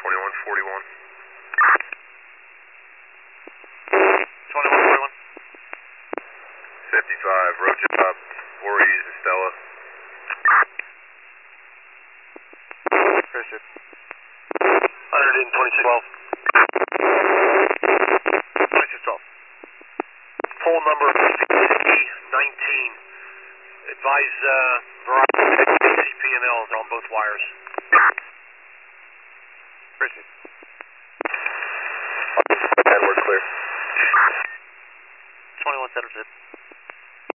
2141. 2141. 55, road job, Voorhees and Stella. Christian. 12612. 2612. Poll number 19. Advise Verizon CP&Ls on both wires. Christian. And we're clear. 2176.